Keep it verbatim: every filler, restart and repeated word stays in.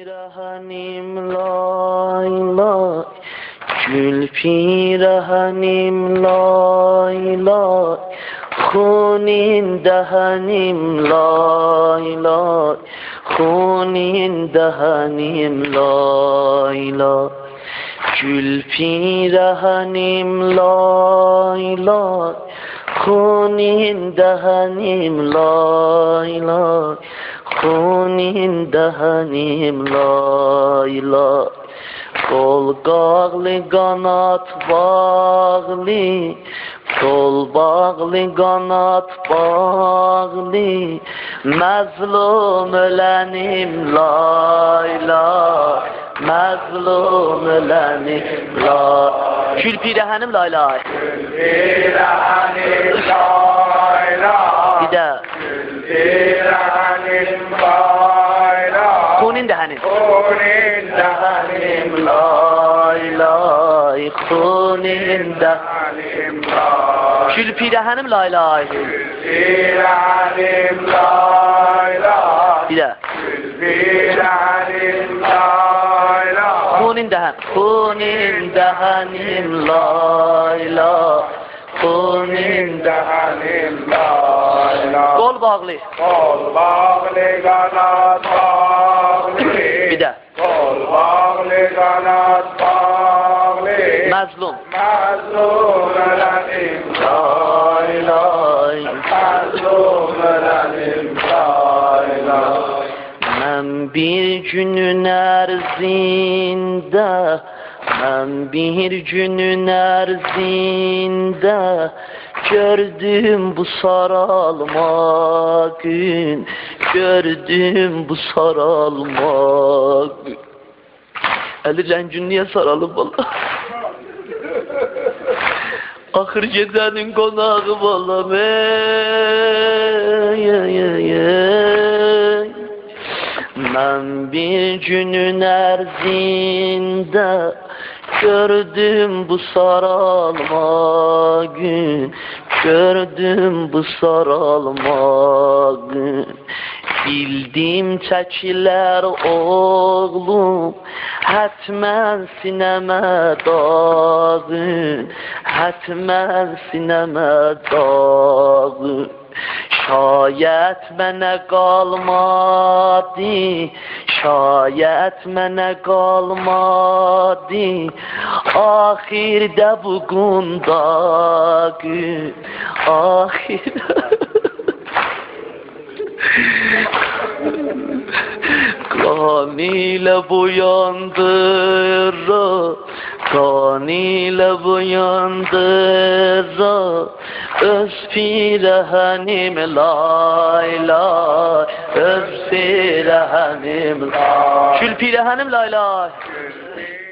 Pirahanim lay lay, gül pirahanim lay lay, Hunin dahanim lay lay, Hunin dahanim lay lay, gül pirahanim lay lay, Hunin dahanim lay lay, Hunin dahanim lay lay. Kol qağlı qanat bağlı, Kol bağlı qanat bağlı, Məzlum ölənim lay lay, Məzlum ölənim lay. Gül pirəhənim lay lay. Gül pirəhənim lay lay. Bir də. Gül pirəhənim lay lay. Hunin dəhənim. Hunin dəhənim lay lay, Hunin dəhənim lay. Gül pirəhənim lay lay. Gül pirəhənim lay lay. Bir də. Gül pirəhənim lay lay. Hunin dəhən. Hunin dəhənim lay lay, Hunin dəhənim lay lay. Qol bağlı. Qol bağlı qanat bağlı. Bir də. Qol bağlı qanat bağlı. Məzlum. Məzlum ölənim lay lay, Məzlum ölənim lay lay. Mən bir günün ərzində, Mən bir günün ərzində gördüm bu saralma gün, gördüm bu saralma gün. Əli rəngin niyə saralıb valla? Axır gecənin qonağı vallahi, ey, ey, ey, ey. Mən bir günün ərzində gördüm bu saralma gün, gördüm bu saralma gün. Bildim çəkilər oğlum, hətmən sinəmə dağın, hətmən sinəmə dağın. Şayət mənə qalmadı, şayət mənə qalmadı, axirdə bu qundaqı, axirdə. Qan ilə boyandır, qan ilə boyandır, öz pirəhənim lay lay, öz pirəhənim lay. Gül pirəhənim lay lay.